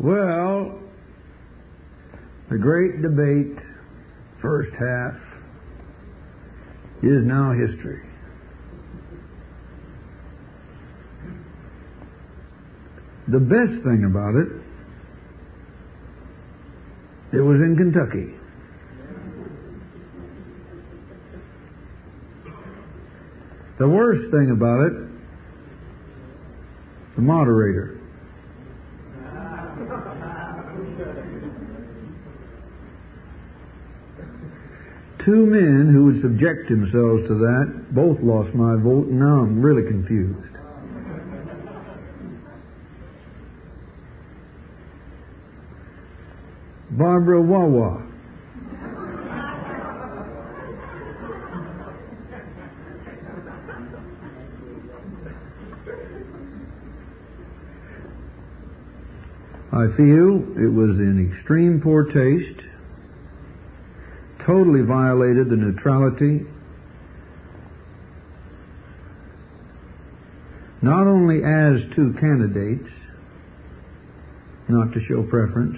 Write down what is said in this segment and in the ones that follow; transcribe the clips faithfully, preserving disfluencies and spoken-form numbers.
Well, the great debate, first half, is now history. The best thing about it, it was in Kentucky. The worst thing about it, the moderator. Two men who would subject themselves to that both lost my vote, and now I'm really confused. Barbara Wawa. I feel it was in extreme poor taste, totally violated the neutrality, not only as to candidates, not to show preference,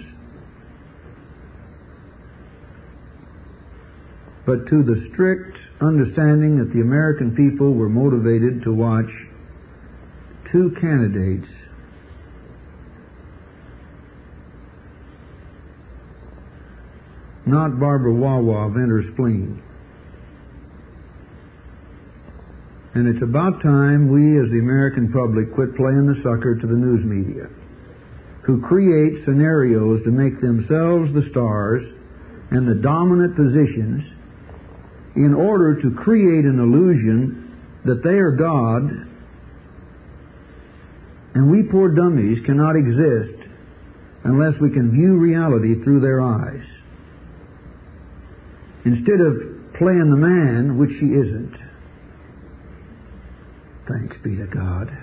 but to the strict understanding that the American people were motivated to watch two candidates not Barbara Wawa vent her spleen. And it's about time we as the American public quit playing the sucker to the news media, who create scenarios to make themselves the stars and the dominant positions in order to create an illusion that they are God, and we poor dummies cannot exist unless we can view reality through their eyes. Instead of playing the man, which she isn't. Thanks be to God.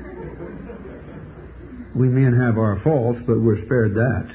We men have our faults, but we're spared that.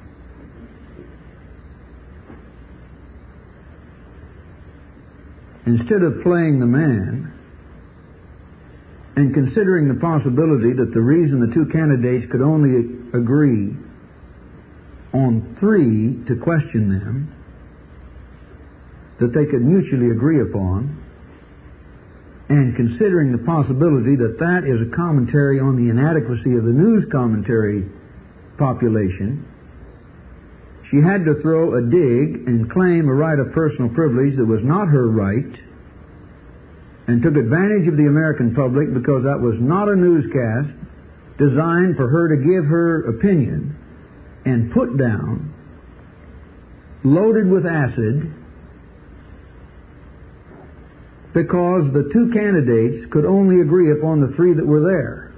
Instead of playing the man and considering the possibility that the reason the two candidates could only agree on three to question them, that they could mutually agree upon, and considering the possibility that that is a commentary on the inadequacy of the news commentary population, she had to throw a dig and claim a right of personal privilege that was not her right, and took advantage of the American public because that was not a newscast designed for her to give her opinion, and put down, loaded with acid, because the two candidates could only agree upon the three that were there.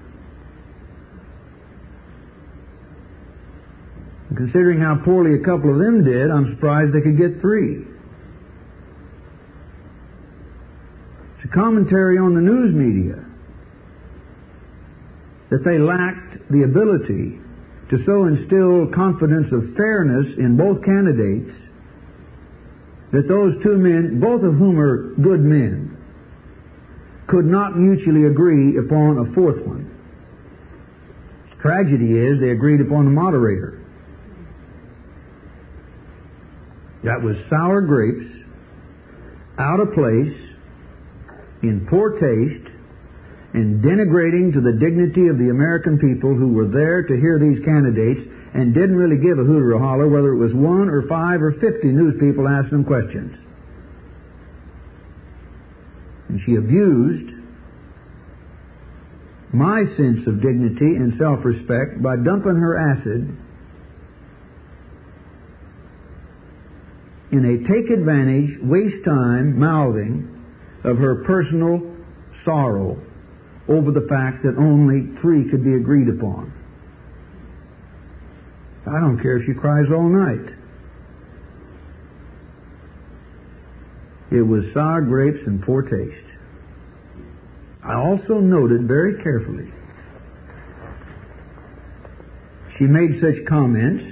And considering how poorly a couple of them did, I'm surprised they could get three. It's a commentary on the news media that they lacked the ability to so instill confidence of fairness in both candidates that those two men, both of whom are good men, could not mutually agree upon a fourth one. Tragedy is they agreed upon the moderator. That was sour grapes, out of place, in poor taste, and denigrating to the dignity of the American people who were there to hear these candidates and didn't really give a hoot or a holler whether it was one or five or fifty news people asking them questions. And she abused my sense of dignity and self-respect by dumping her acid in a take advantage, waste time mouthing of her personal sorrow over the fact that only three could be agreed upon. I don't care if she cries all night. It was sour grapes and poor taste. I also noted very carefully she made such comments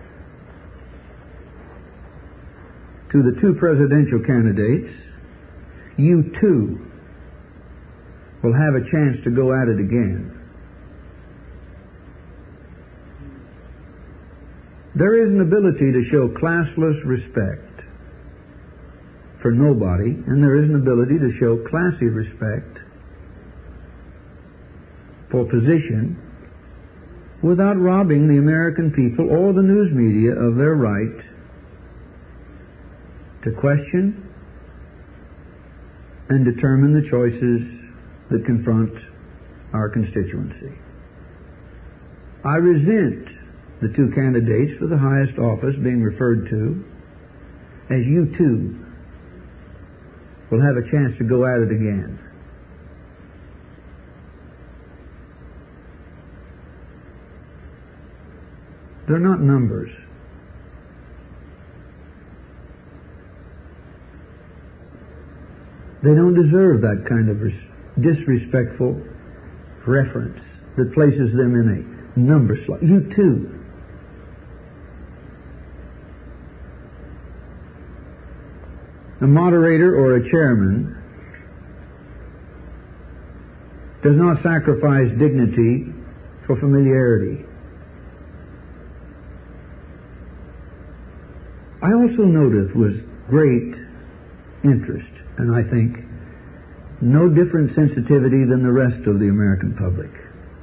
to the two presidential candidates: you too will have a chance to go at it again. There is an ability to show classless respect for nobody, and there is an ability to show classy respect for position without robbing the American people or the news media of their right to question and determine the choices that confront our constituency. I resent the two candidates for the highest office being referred to as you too will have a chance to go at it again. They're not numbers. They don't deserve that kind of res- disrespectful reference that places them in a number slot. You too. A moderator or a chairman does not sacrifice dignity for familiarity. I also noted with great interest, and I think no different sensitivity than the rest of the American public,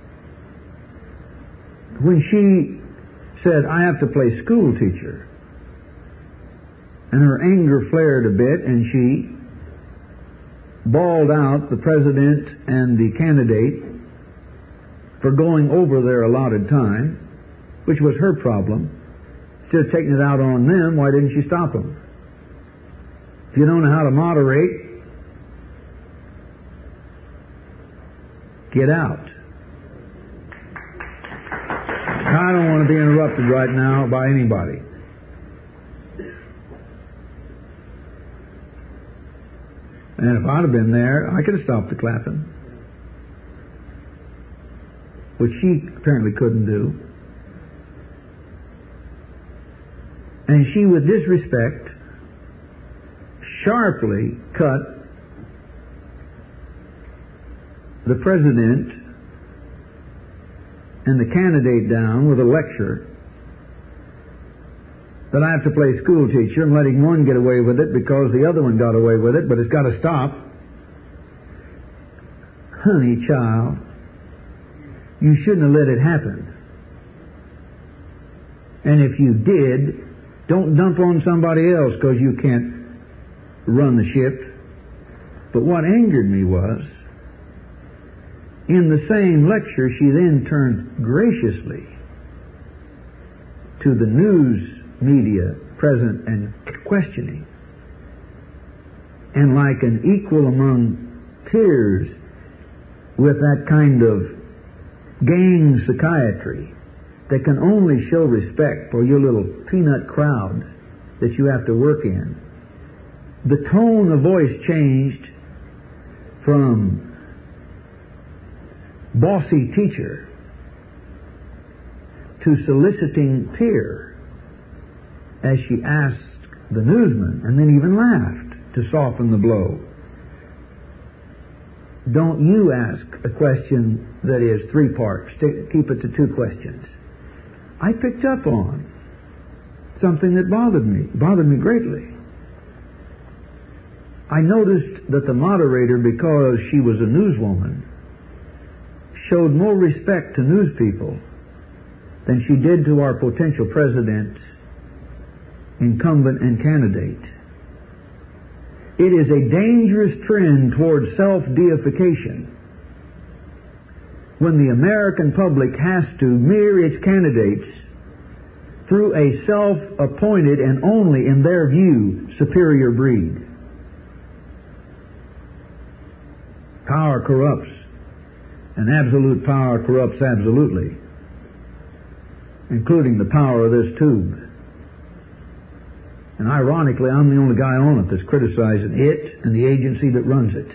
when she said, I have to play school teacher, and her anger flared a bit, and she bawled out the president and the candidate for going over their allotted time, which was her problem. Instead of taking it out on them, why didn't she stop them? If you don't know how to moderate, get out. I don't want to be interrupted right now by anybody. And if I'd have been there, I could have stopped the clapping, which she apparently couldn't do. And she, with disrespect, sharply cut the president and the candidate down with a lecture that I have to play school teacher and letting one get away with it because the other one got away with it, but it's got to stop. Honey, child, you shouldn't have let it happen. And if you did, don't dump on somebody else because you can't run the ship. But what angered me was, in the same lecture, she then turned graciously to the news media present and questioning. And like an equal among peers with that kind of gang psychiatry that can only show respect for your little peanut crowd that you have to work in, the tone of voice changed from bossy teacher to soliciting peer as she asked the newsman, and then even laughed to soften the blow. Don't you ask a question that is three parts. Keep it to two questions. I picked up on something that bothered me, bothered me greatly. I noticed that the moderator, because she was a newswoman, showed more respect to news people than she did to our potential president, incumbent, and candidate. It is a dangerous trend towards self-deification when the American public has to mirror its candidates through a self-appointed and only, in their view, superior breed. Power corrupts, and absolute power corrupts absolutely, including the power of this tube. And ironically, I'm the only guy on it that's criticizing it and the agency that runs it.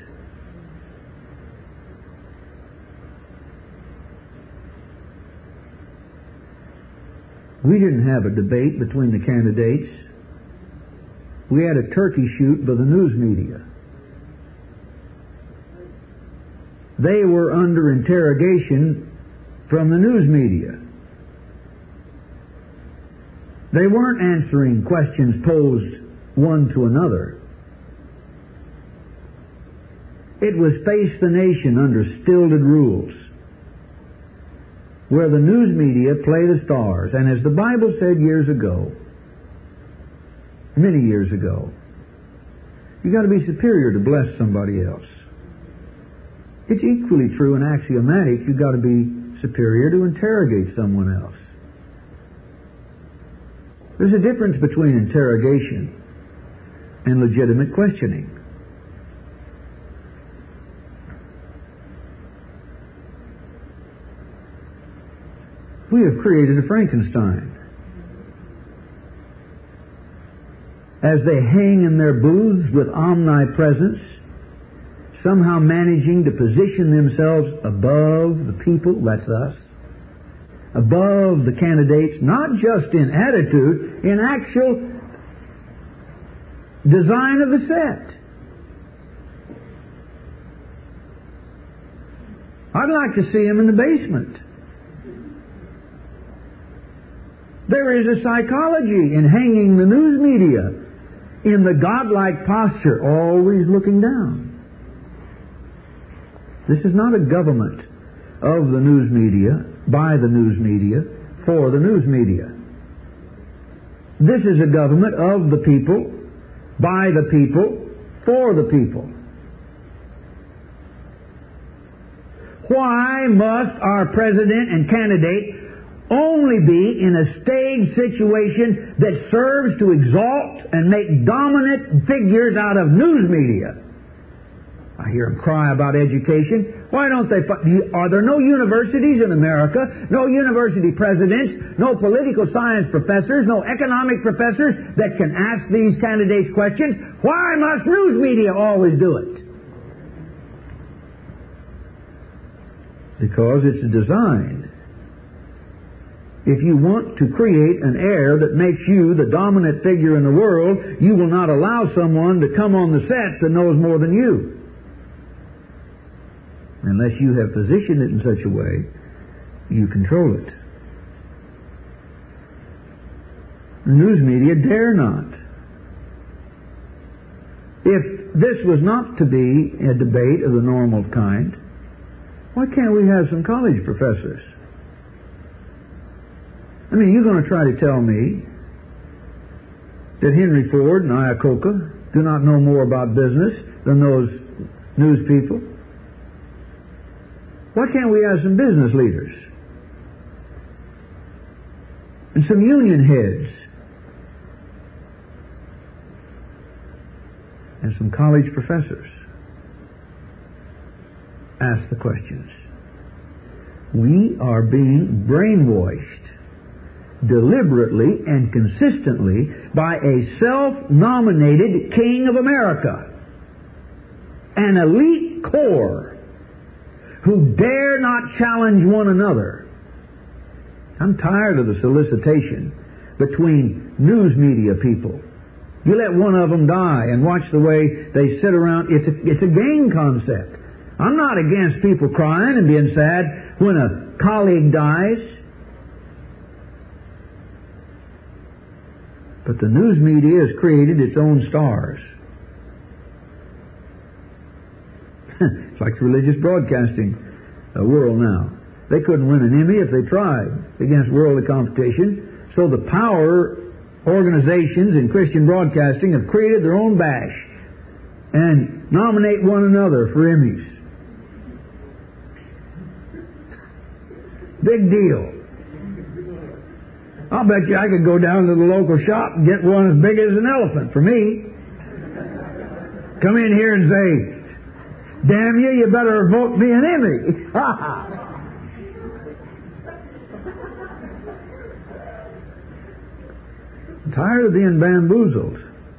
We didn't have a debate between the candidates. We had a turkey shoot by the news media. They were under interrogation from the news media. They weren't answering questions posed one to another. It was face the nation under stilted rules, where the news media play the stars. And as the Bible said years ago, many years ago, you got to be superior to bless somebody else. It's equally true and axiomatic, you got to be superior to interrogate someone else. There's a difference between interrogation and legitimate questioning. We have created a Frankenstein. As they hang in their booths with omnipresence, somehow managing to position themselves above the people, that's us, above the candidates, not just in attitude, in actual design of the set. I'd like to see them in the basement. There is a psychology in hanging the news media in the godlike posture, always looking down. This is not a government of the news media, by the news media, for the news media. This is a government of the people, by the people, for the people. Why must our president and candidate only be in a stage situation that serves to exalt and make dominant figures out of news media? I hear them cry about education. Why don't they? Are there no universities in America, no university presidents, no political science professors, no economic professors that can ask these candidates questions? Why must news media always do it? Because it's designed. If you want to create an air that makes you the dominant figure in the world, you will not allow someone to come on the set that knows more than you, unless you have positioned it in such a way you control it. The news media dare not. If this was not to be a debate of the normal kind, why can't we have some college professors? I mean, you're going to try to tell me that Henry Ford and Iacocca do not know more about business than those news people? Why can't we have some business leaders and some union heads and some college professors ask the questions? We are being brainwashed deliberately and consistently by a self-nominated king of America, an elite corps who dare not challenge one another. I'm tired of the solicitation between news media people. You let one of them die and watch the way they sit around. It's a, it's a game concept. I'm not against people crying and being sad when a colleague dies. But the news media has created its own stars. It's like the religious broadcasting uh, world now. They couldn't win an Emmy if they tried against worldly competition. So the power organizations in Christian broadcasting have created their own bash and nominate one another for Emmys. Big deal. I'll bet you I could go down to the local shop and get one as big as an elephant for me. Come in here and say, damn you, you better vote me an Emmy. I'm tired of being bamboozled.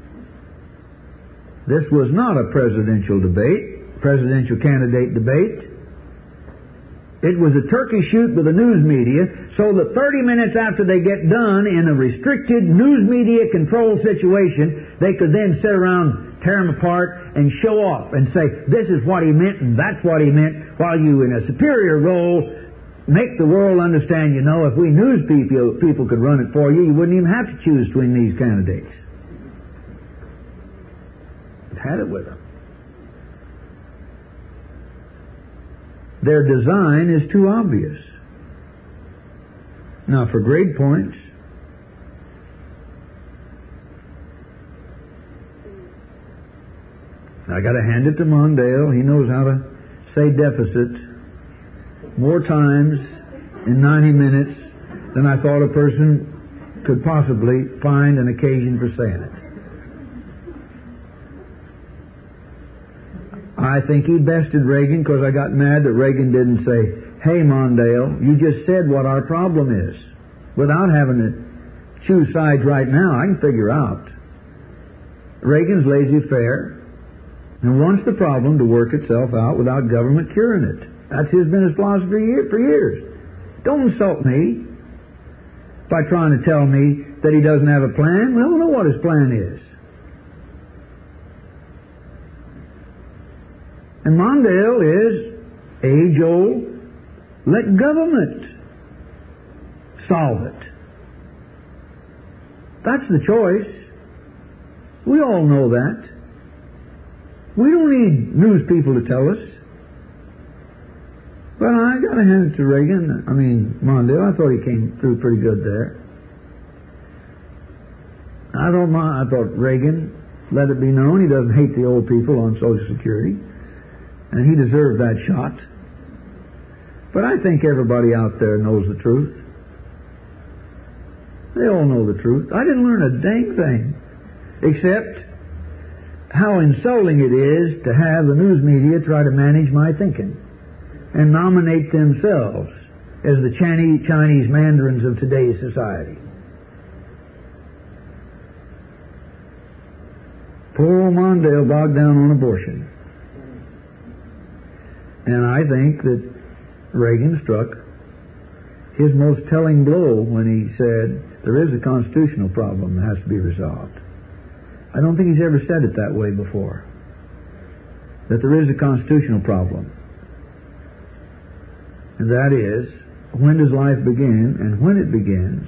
This was not a presidential debate, presidential candidate debate. It was a turkey shoot with the news media, so that thirty minutes after they get done in a restricted news media control situation, they could then sit around, tear them apart, and show off and say, this is what he meant and that's what he meant, while you, in a superior role, make the world understand, you know, if we news people, people could run it for you, you wouldn't even have to choose between these candidates. It had it with them. Their design is too obvious. Now, for grade points, I got to hand it to Mondale. He knows how to say deficit more times in ninety minutes than I thought a person could possibly find an occasion for saying it. I think he bested Reagan because I got mad that Reagan didn't say, "Hey, Mondale, you just said what our problem is." Without having to choose sides right now, I can figure out. Reagan's laissez-faire and wants the problem to work itself out without government curing it. That's his been his philosophy for years. Don't insult me by trying to tell me that he doesn't have a plan. We don't know what his plan is. And Mondale is age-old. Let government solve it. That's the choice. We all know that. We don't need news people to tell us. But I got to hand it to Reagan. I mean, Mondale, I thought he came through pretty good there. I don't mind. I thought Reagan let it be known he doesn't hate the old people on Social Security. And he deserved that shot. But I think everybody out there knows the truth. They all know the truth. I didn't learn a dang thing, except how insulting it is to have the news media try to manage my thinking and nominate themselves as the Chinese, Chinese mandarins of today's society. Poor old Mondale bogged down on abortion. And I think that Reagan struck his most telling blow when he said there is a constitutional problem that has to be resolved. I don't think he's ever said it that way before, that there is a constitutional problem. And that is, when does life begin, and when it begins,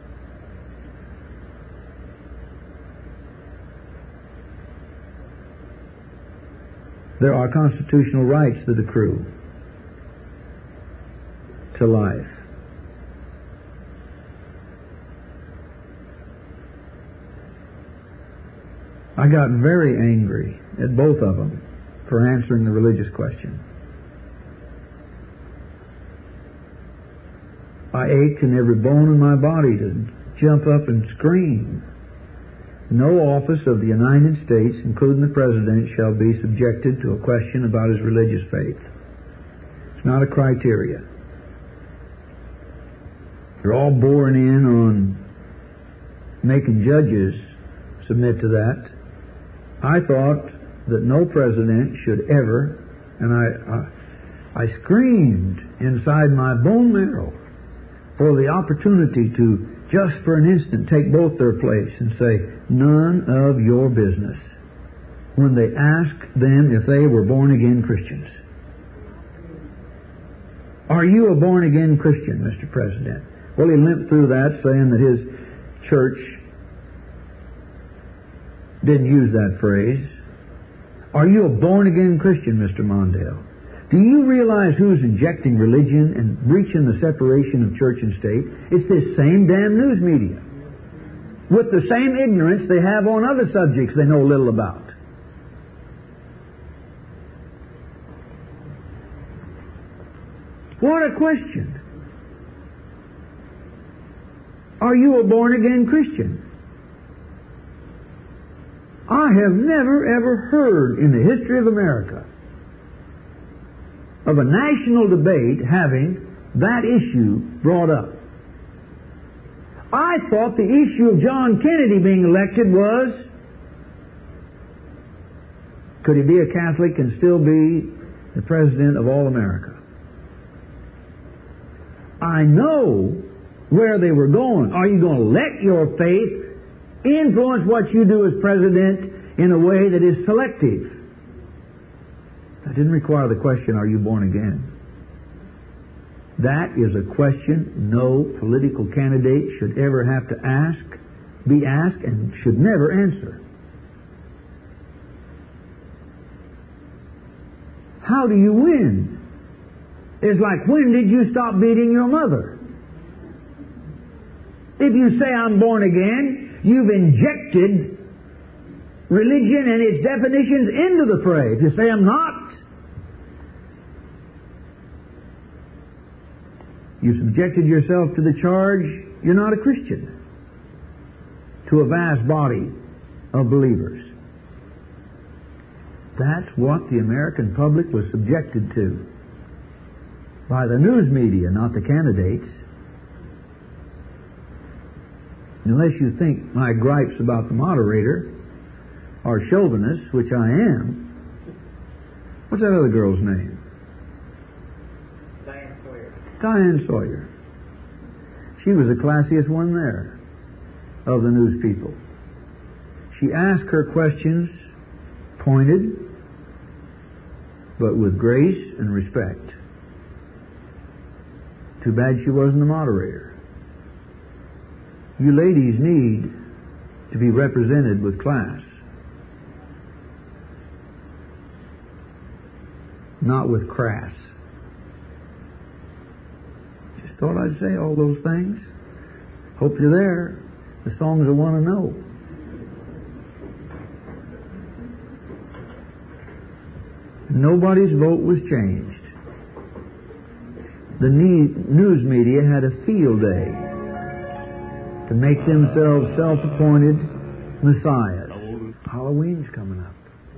there are constitutional rights that accrue to life. I got very angry at both of them for answering the religious question. I ached in every bone in my body to jump up and scream. No office of the United States, including the President, shall be subjected to a question about his religious faith. It's not a criteria. They're all boring in on making judges submit to that. I thought that no president should ever, and I, I, I screamed inside my bone marrow for the opportunity to, just for an instant, take both their place and say, none of your business, when they asked them if they were born-again Christians. Are you a born-again Christian, Mister President? Well, he limped through that, saying that his church didn't use that phrase. Are you a born-again Christian, Mister Mondale? Do you realize who's injecting religion and breaching the separation of church and state? It's this same damn news media, with the same ignorance they have on other subjects they know little about. What a question. Are you a born-again Christian? I have never, ever heard in the history of America of a national debate having that issue brought up. I thought the issue of John Kennedy being elected was, could he be a Catholic and still be the President of all America? I know where they were going. Are you going to let your faith influence what you do as President in a way that is selective? That didn't require the question, are you born again? That is a question no political candidate should ever have to ask, be asked, and should never answer. How do you win? It's like, when did you stop beating your mother? If you say I'm born again, you've injected religion and its definitions into the fray. If you say I'm not, you subjected yourself to the charge you're not a Christian, to a vast body of believers. That's what the American public was subjected to by the news media, not the candidates. Unless you think my gripes about the moderator are chauvinist, which I am. What's that other girl's name? Diane Sawyer. Diane Sawyer. She was the classiest one there of the news people. She asked her questions pointed, but with grace and respect. Too bad she wasn't the moderator. You ladies need to be represented with class, not with crass. Just thought I'd say all those things. Hope you're there. The songs I want to know. Nobody's vote was changed. The news media had a field day to make themselves self-appointed messiahs. Halloween's coming up.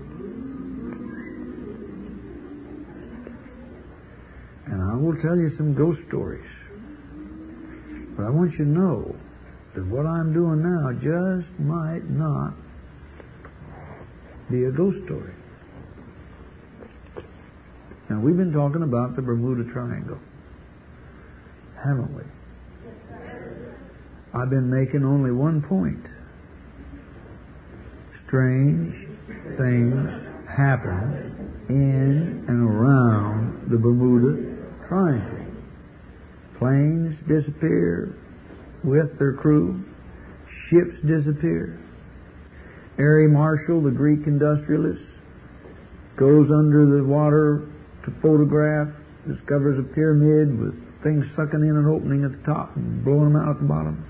And I will tell you some ghost stories. But I want you to know that what I'm doing now just might not be a ghost story. Now, we've been talking about the Bermuda Triangle, haven't we? I've been making only one point. Strange things happen in and around the Bermuda Triangle. Planes disappear with their crew. Ships disappear. Harry Marshall, the Greek industrialist, goes under the water to photograph, discovers a pyramid with things sucking in and opening at the top and blowing them out at the bottom.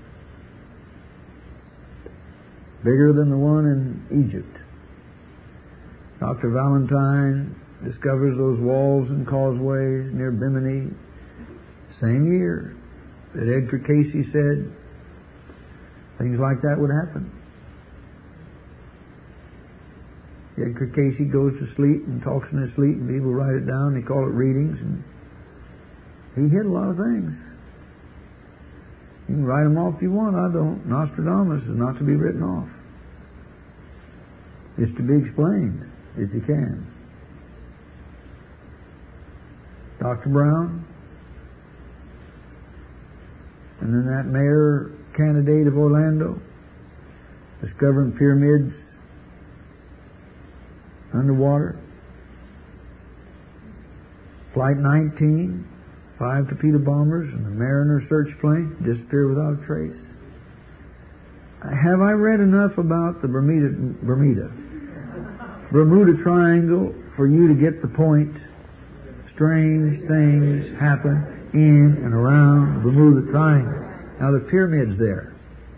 Bigger than the one in Egypt. Doctor Valentine discovers those walls and causeways near Bimini. Same year that Edgar Cayce said things like that would happen. Edgar Cayce goes to sleep and talks in his sleep, and people write it down. They call it readings, and he hit a lot of things. You can write them off if you want. I don't. Nostradamus is not to be written off. It's to be explained if you can. Doctor Brown, and then that mayor candidate of Orlando, discovering pyramids underwater. Flight nineteen, five torpedo bombers and the Mariner search plane disappear without a trace. Have I read enough about the Bermuda, Bermuda, Bermuda Triangle for you to get the point? Strange things happen in and around the Bermuda Triangle. Now the pyramids there.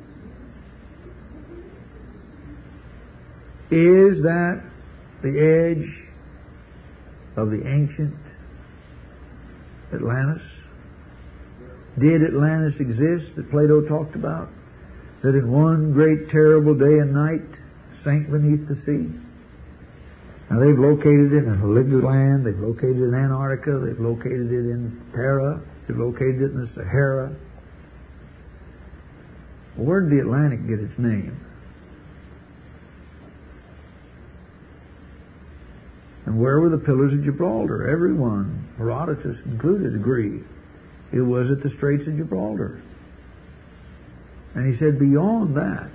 Is that the edge of the ancient Atlantis? Did Atlantis exist that Plato talked about? That in one great terrible day and night sank beneath the sea? Now they've located it in Heligoland, they've located it in Antarctica, they've located it in Para, they've located it in the Sahara. Well, where did the Atlantic get its name? And where were the pillars of Gibraltar? Everyone, Herodotus included, agreed it was at the Straits of Gibraltar. And he said, beyond that.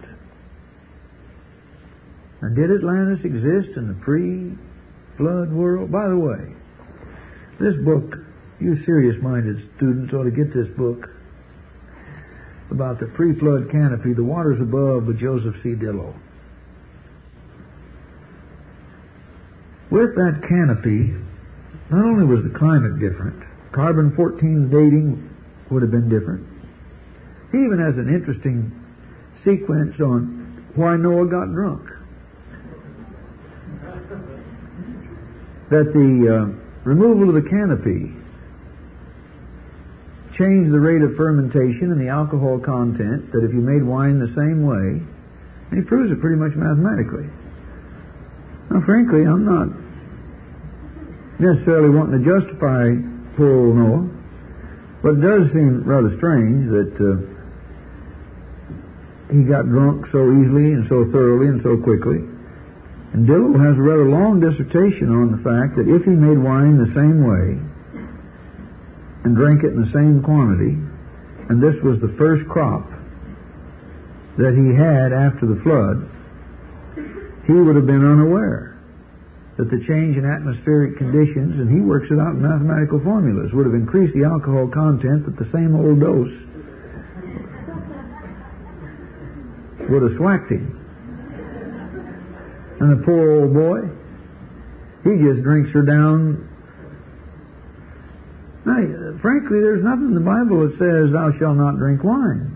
And did Atlantis exist in the pre-flood world? By the way, this book You serious-minded students ought to get this book about the pre-flood canopy, The Waters Above, by Joseph C. Dillow. With that canopy, not only was the climate different, carbon fourteen dating would have been different. He even has an interesting sequence on why Noah got drunk. That the uh, removal of the canopy changed the rate of fermentation and the alcohol content, that if you made wine the same way, and he proves it pretty much mathematically. Now, frankly, I'm not necessarily wanting to justify poor old Noah, but it does seem rather strange that uh, he got drunk so easily and so thoroughly and so quickly. And Dillow has a rather long dissertation on the fact that if he made wine the same way and drank it in the same quantity, and this was the first crop that he had after the flood, he would have been unaware that the change in atmospheric conditions, and he works it out in mathematical formulas, would have increased the alcohol content at the same old dose, would have swacked him. And the poor old boy, he just drinks her down. Now, frankly, there's nothing in the Bible that says, thou shalt not drink wine.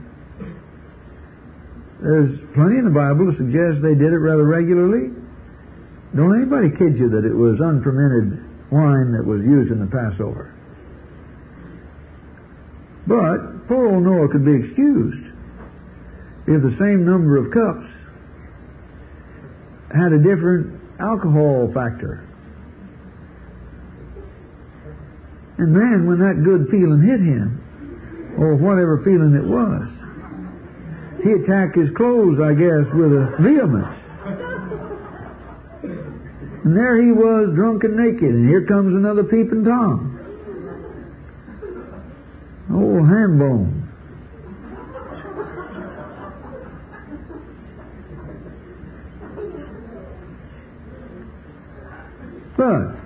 There's plenty in the Bible that suggests they did it rather regularly. Don't anybody kid you that it was unfermented wine that was used in the Passover. But poor old Noah could be excused if the same number of cups had a different alcohol factor. And man, when that good feeling hit him, or whatever feeling it was, he attacked his clothes, I guess, with a vehemence. And there he was, drunk and naked, and here comes another peeping Tom. Old ham bone. But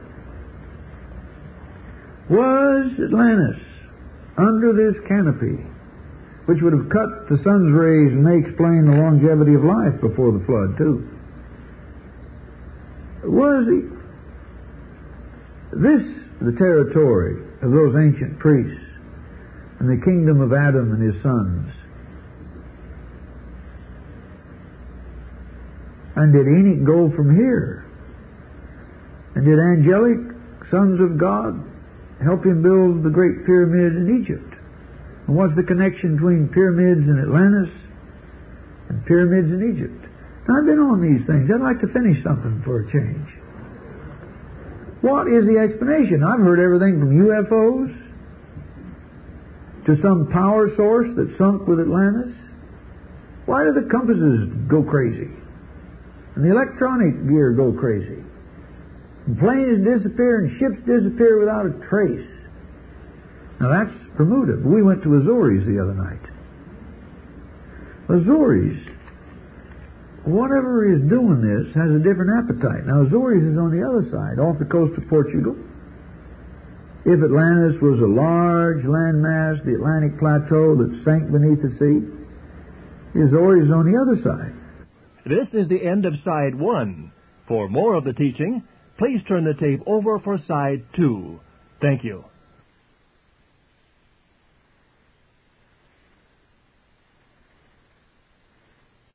was Atlantis under this canopy, which would have cut the sun's rays and may explain the longevity of life before the flood too? Was he, this the territory of those ancient priests and the kingdom of Adam and his sons? And did Enoch go from here? And did angelic sons of God help him build the great pyramid in Egypt? And what's the connection between pyramids in Atlantis and pyramids in Egypt? Now, I've been on these things. I'd like to finish something for a change. What is the explanation? I've heard everything from U F Os to some power source that sunk with Atlantis. Why do the compasses go crazy? And the electronic gear go crazy? And planes disappear and ships disappear without a trace. Now that's Bermuda. We went to Azores the other night. Azores, whatever is doing this, has a different appetite. Now Azores is on the other side, off the coast of Portugal. If Atlantis was a large landmass, the Atlantic plateau that sank beneath the sea, Azores is on the other side. This is the end of side one. For more of the teaching, please turn the tape over for side two. Thank you.